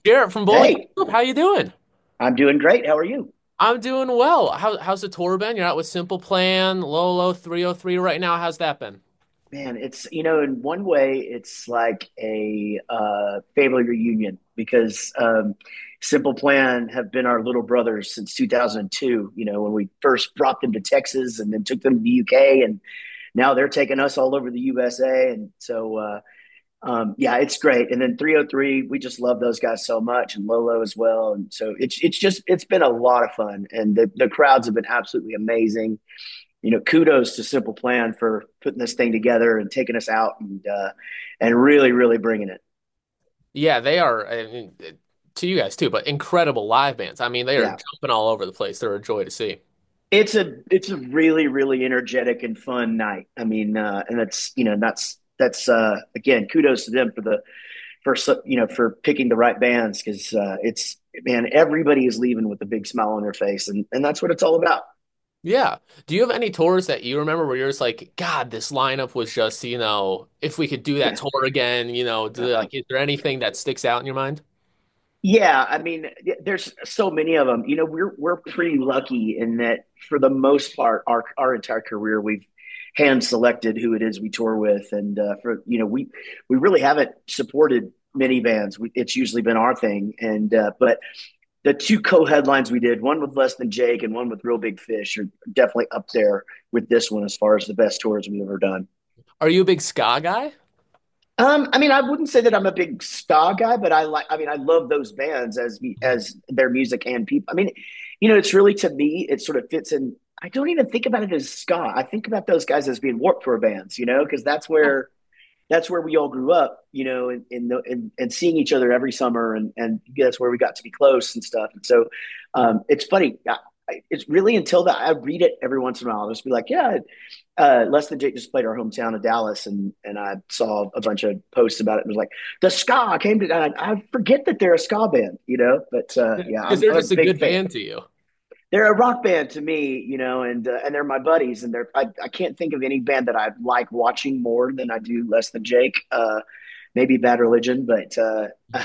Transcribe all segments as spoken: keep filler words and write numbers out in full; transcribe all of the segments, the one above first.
Garrett from Bowling Hey, Green. How you doing? I'm doing great. How are you? I'm doing well. How, how's the tour been? You're out with Simple Plan, Lolo three oh three right now. How's that been? Man, it's, you know, in one way, it's like a uh, family reunion because um, Simple Plan have been our little brothers since two thousand two, you know, when we first brought them to Texas and then took them to the U K. And now they're taking us all over the U S A. And so, uh, um, yeah, it's great. And then three oh three, we just love those guys so much, and Lolo as well. And so it's it's just it's been a lot of fun, and the the crowds have been absolutely amazing. You know, kudos to Simple Plan for putting this thing together and taking us out and uh, and really really bringing it. Yeah, they are, I mean, to you guys too, but incredible live bands. I mean, they are Yeah, jumping all over the place. They're a joy to see. it's a it's a really really energetic and fun night. I mean, uh, and that's you know that's that's uh, again kudos to them for the for you know for picking the right bands because uh, it's man everybody is leaving with a big smile on their face, and and that's what it's all about. Yeah. Do you have any tours that you remember where you're just like, God, this lineup was just, you know, if we could do that tour again, you know, do, like, is there anything that sticks out in your mind? Yeah, I mean, there's so many of them. You know, we're we're pretty lucky in that for the most part, our our entire career, we've hand selected who it is we tour with, and uh, for you know, we we really haven't supported many bands. We, it's usually been our thing, and uh, but the two co-headlines we did, one with Less Than Jake and one with Real Big Fish, are definitely up there with this one as far as the best tours we've ever done. Are you a big ska guy? Um, I mean, I wouldn't say that I'm a big ska guy, but I like. I mean, I love those bands as as their music and people. I mean, you know, it's really to me, it sort of fits in. I don't even think about it as ska. I think about those guys as being Warped Tour bands, you know, because that's where that's where we all grew up, you know, and in, in the in, and seeing each other every summer, and and that's where we got to be close and stuff. And so, um, it's funny. I, it's really until that I read it every once in a while. I'll just be like, yeah, uh, Less Than Jake just played our hometown of Dallas, and and I saw a bunch of posts about it. And was like, the ska came to. I, I forget that they're a ska band, you know. But uh, yeah, Because I'm, they're I'm a just a big good fan. band to you. They're a rock band to me, you know, and uh, and they're my buddies, and they're I, I can't think of any band that I like watching more than I do Less Than Jake. Uh, maybe Bad Religion, but uh,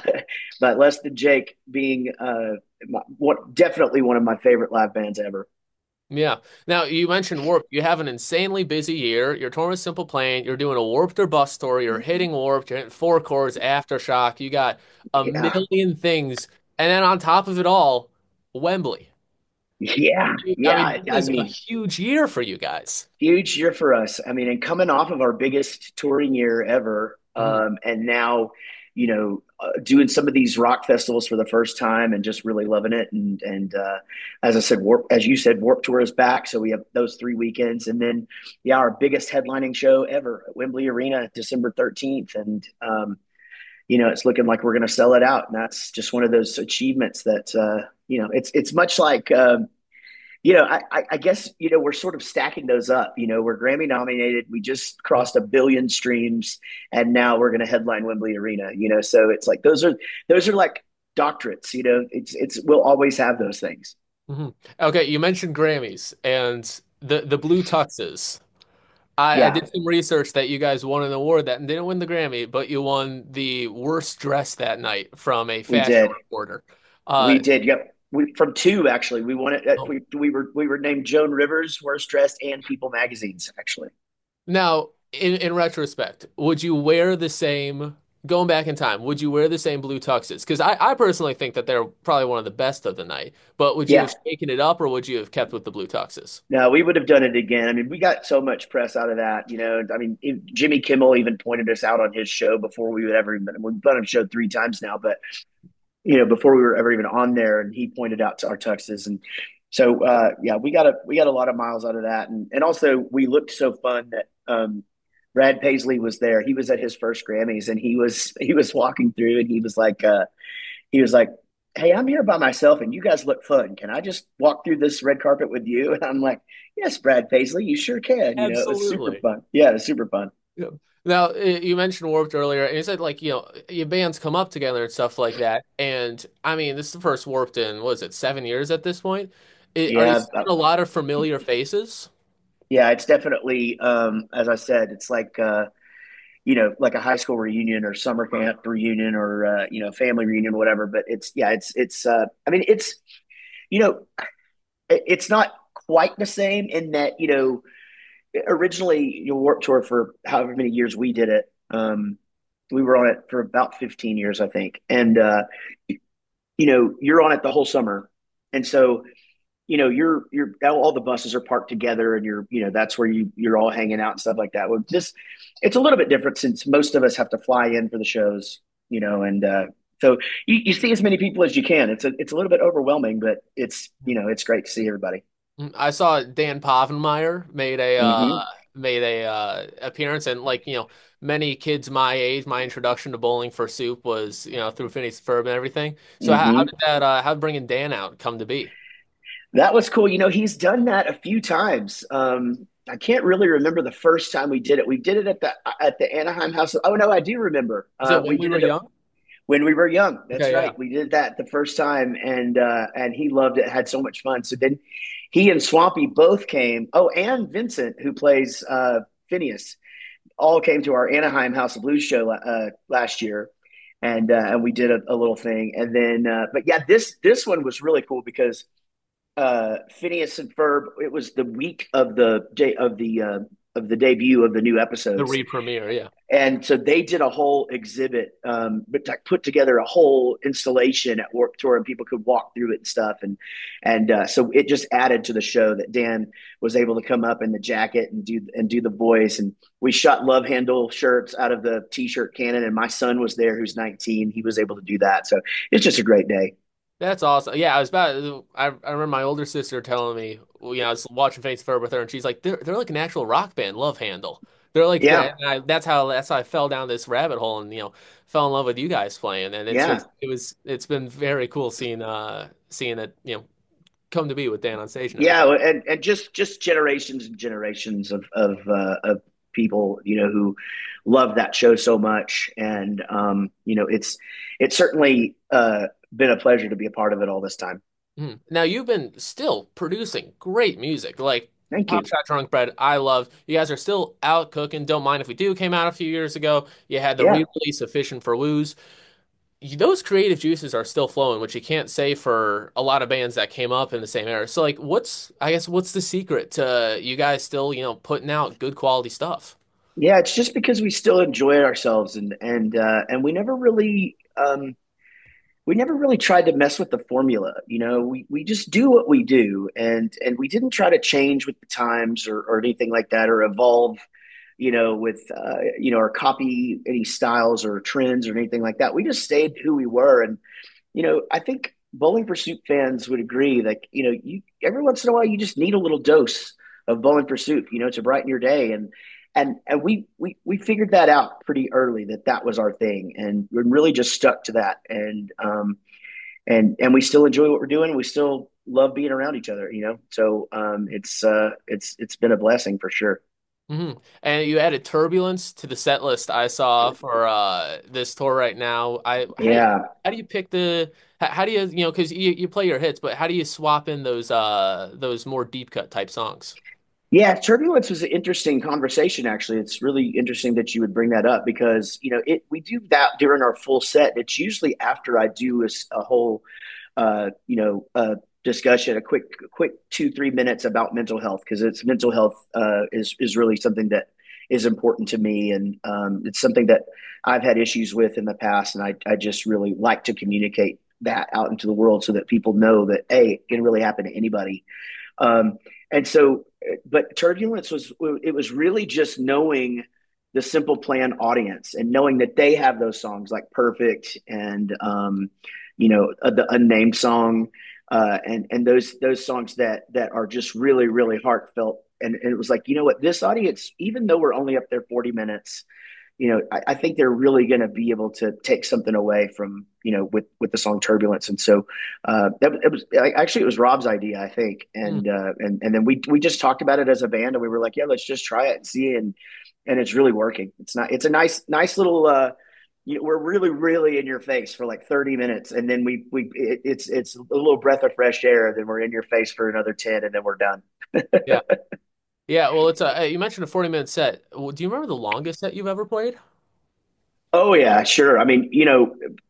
but Less Than Jake being uh, my, what definitely one of my favorite live bands ever. Yeah. Now you mentioned Warped. You have an insanely busy year. You're touring with Simple Plan. You're doing a Warped or Bust tour. You're hitting Warped. You're hitting Four Chords, Aftershock. You got a Yeah, million things, and then on top of it all, Wembley. yeah, I mean, yeah. I this is a mean, huge year for you guys. huge year for us. I mean, and coming off of our biggest touring year ever, Mhm. um, and now, you know, uh, doing some of these rock festivals for the first time and just really loving it. And and uh, as I said, Warp, as you said, Warp Tour is back, so we have those three weekends, and then yeah, our biggest headlining show ever at Wembley Arena, December thirteenth, and um, you know, it's looking like we're going to sell it out, and that's just one of those achievements that uh, you know, it's it's much like. Um, you know, I, I guess, you know, we're sort of stacking those up. You know, we're Grammy nominated. We just crossed a billion streams, and now we're going to headline Wembley Arena. You know, so it's like those are those are like doctorates. You know, it's it's we'll always have those things. Mhm. Okay, you mentioned Grammys and the the Blue Tuxes. I, I Yeah, did some research that you guys won an award that didn't win the Grammy, but you won the worst dress that night from a we fashion did. reporter. We Uh, did. Yep. We from two actually. We won it. oh, We we were we were named Joan Rivers Worst Dressed and People magazines actually. now, in in retrospect, would you wear the same, going back in time, would you wear the same blue tuxes? Because I, I personally think that they're probably one of the best of the night, but would you have Yeah. shaken it up or would you have kept with the blue tuxes? No, we would have done it again. I mean, we got so much press out of that. You know, I mean, Jimmy Kimmel even pointed us out on his show before we would ever even. We've done a show three times now, but you know, before we were ever even on there, and he pointed out to our tuxes, and so uh, yeah, we got a we got a lot of miles out of that, and and also we looked so fun that um, Brad Paisley was there. He was at his first Grammys, and he was he was walking through, and he was like, uh, he was like, "Hey, I'm here by myself, and you guys look fun. Can I just walk through this red carpet with you?" And I'm like, "Yes, Brad Paisley, you sure can." You know, it was super Absolutely. fun. Yeah, it was super fun. Yeah. Now, eh, you mentioned Warped earlier, and you said like, you know, your bands come up together and stuff like that. And I mean, this is the first Warped in, what is it, seven years at this point? I- are you Yeah, seeing uh, a lot of familiar faces? yeah, it's definitely um, as I said, it's like. Uh, you know, like a high school reunion or summer camp reunion or uh, you know, family reunion, whatever. But it's yeah, it's it's. Uh, I mean, it's you know, it's not quite the same in that you know originally you know, Warped Tour for however many years we did it. Um, we were on it for about fifteen years, I think, and uh, you know, you're on it the whole summer, and so you know, you're you're all the buses are parked together, and you're you know that's where you you're all hanging out and stuff like that. Well, just it's a little bit different since most of us have to fly in for the shows, you know, and uh, so you, you see as many people as you can. It's a it's a little bit overwhelming, but it's you know it's great to see everybody. Mm, I saw Dan Povenmire made a uh Hmm. made a uh appearance, and like, you know, many kids my age, my introduction to Bowling for Soup was, you know, through Phineas and Ferb and everything. So how, how Hmm. did that uh how did bringing Dan out come to be? That was cool. You know, he's done that a few times. Um, I can't really remember the first time we did it. We did it at the at the Anaheim House. Oh no, I do remember. Is Uh, it we when we did were it young? when we were young. That's Okay, yeah. right. We did that the first time, and uh, and he loved it. Had so much fun. So then he and Swampy both came. Oh, and Vincent, who plays uh, Phineas, all came to our Anaheim House of Blues show uh, last year, and uh, and we did a, a little thing. And then, uh, but yeah, this this one was really cool because uh, Phineas and Ferb. It was the week of the day of the uh, of the debut of the new The episodes, re-premiere, yeah. and so they did a whole exhibit, um, but like put together a whole installation at Warped Tour, and people could walk through it and stuff. And and uh, so it just added to the show that Dan was able to come up in the jacket and do and do the voice. And we shot love handle shirts out of the t-shirt cannon, and my son was there, who's nineteen. He was able to do that. So it's just a great day. That's awesome. Yeah, I was about. I, I remember my older sister telling me, well, you know, I was watching Face Fair with her, and she's like, "They're they're like an actual rock band, Love Handle. They're like that." Yeah, And I, that's how that's how I fell down this rabbit hole, and you know, fell in love with you guys playing. And it's yeah. just it was it's been very cool seeing uh seeing it, you know, come to be with Dan on stage and Yeah, everything. and, and just just generations and generations of of uh, of people, you know, who love that show so much, and um, you know, it's it's certainly uh, been a pleasure to be a part of it all this time. Mhm. Now you've been still producing great music, like Thank Pop you. Shot Drunk Bread. I love you guys are still out cooking. Don't Mind If We Do came out a few years ago. You had the Yeah, re-release of Fishing for Woos. Those creative juices are still flowing, which you can't say for a lot of bands that came up in the same era. So like what's I guess what's the secret to you guys still, you know, putting out good quality stuff? yeah. It's just because we still enjoy ourselves, and and uh, and we never really um, we never really tried to mess with the formula. You know, we we just do what we do, and and we didn't try to change with the times or or anything like that, or evolve, you know, with uh, you know, or copy any styles or trends or anything like that. We just stayed who we were, and you know, I think Bowling for Soup fans would agree. Like, you know, you every once in a while you just need a little dose of Bowling for Soup, you know, to brighten your day, and and and we we we figured that out pretty early that that was our thing, and we really just stuck to that, and um and and we still enjoy what we're doing. We still love being around each other, you know. So um, it's uh, it's it's been a blessing for sure. Hmm. And you added Turbulence to the set list I saw for uh this tour right now. I how do you, Yeah, how do you pick the how, how do you you know because you, you play your hits, but how do you swap in those uh those more deep cut type songs? yeah. Turbulence was an interesting conversation. Actually, it's really interesting that you would bring that up because you know it. We do that during our full set. It's usually after I do a, a whole uh, you know, uh, discussion, a quick, quick two, three minutes about mental health because it's mental health uh, is is really something that is important to me, and um, it's something that I've had issues with in the past, and I I just really like to communicate that out into the world so that people know that hey, it can really happen to anybody. Um, and so, but turbulence was it was really just knowing the Simple Plan audience and knowing that they have those songs like Perfect and um, you know uh, the Unnamed song uh, and and those those songs that that are just really really heartfelt. And, and it was like you know what this audience, even though we're only up there forty minutes, you know, I, I think they're really going to be able to take something away from, you know, with, with the song Turbulence. And so, uh, that it was actually, it was Rob's idea, I think. Hmm. And, uh, and, and then we, we just talked about it as a band and we were like, yeah, let's just try it and see. And, and it's really working. It's not, it's a nice, nice little, uh, you know, we're really, really in your face for like thirty minutes. And then we, we, it, it's, it's a little breath of fresh air. Then we're in your face for another ten and then we're done. Yeah. Yeah, well, it's a you mentioned a forty minute set. Well, do you remember the longest set you've ever played? Oh yeah, sure. I mean, you know,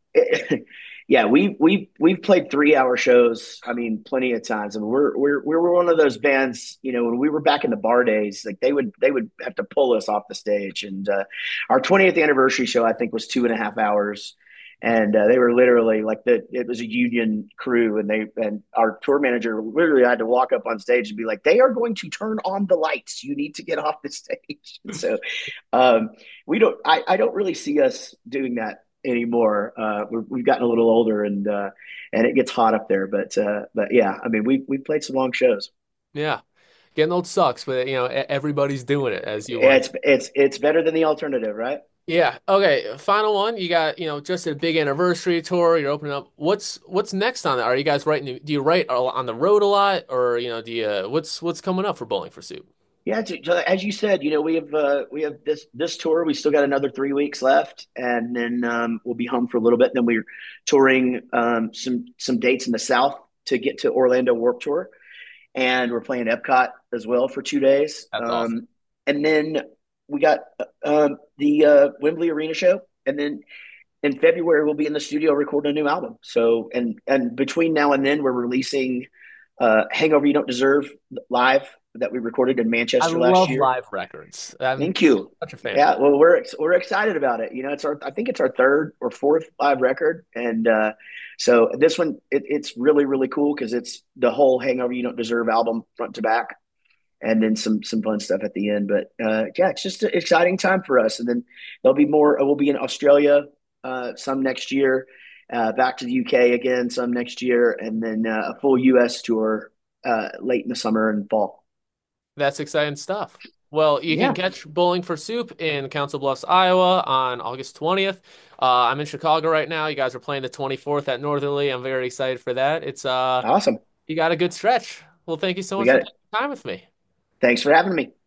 yeah, we we we've played three hour shows. I mean, plenty of times. I mean, we're we're we were one of those bands. You know, when we were back in the bar days, like they would they would have to pull us off the stage. And uh, our twentieth anniversary show, I think, was two and a half hours. And uh, they were literally like the it was a union crew, and they and our tour manager literally had to walk up on stage and be like, "They are going to turn on the lights. You need to get off the stage." So um, we don't. I, I don't really see us doing that anymore. Uh, we're, we've gotten a little older, and uh, and it gets hot up there. But uh, but yeah, I mean, we we played some long shows. Yeah. Getting old sucks, but you know, e- everybody's doing it, as you once. It's it's it's better than the alternative, right? Yeah. Okay. Final one. You got, you know, just a big anniversary tour. You're opening up. What's what's next on that? Are you guys writing? Do you write on the road a lot, or you know, do you what's what's coming up for Bowling for Soup? Yeah, to, as you said, you know, we have uh, we have this this tour. We still got another three weeks left, and then um, we'll be home for a little bit. And then we're touring um, some some dates in the South to get to Orlando Warp Tour, and we're playing Epcot as well for two days. That's awesome. Um, and then we got um, the uh, Wembley Arena show, and then in February we'll be in the studio recording a new album. So, and and between now and then, we're releasing uh, "Hangover You Don't Deserve" live that we recorded in I Manchester last love year. live records. I'm Thank you. such a fan. Yeah, well, we're we're excited about it. You know, it's our I think it's our third or fourth live record, and uh, so this one it, it's really really cool because it's the whole "Hangover You Don't Deserve" album front to back, and then some some fun stuff at the end. But uh, yeah, it's just an exciting time for us. And then there'll be more. We'll be in Australia uh, some next year, uh, back to the U K again some next year, and then uh, a full U S tour uh, late in the summer and fall. That's exciting stuff. Well, you can Yeah, catch Bowling for Soup in Council Bluffs, Iowa on August twentieth. Uh, I'm in Chicago right now. You guys are playing the twenty-fourth at Northerly. I'm very excited for that. It's uh awesome. you got a good stretch. Well, thank you so We much for got it. taking time with me. Thanks for having me.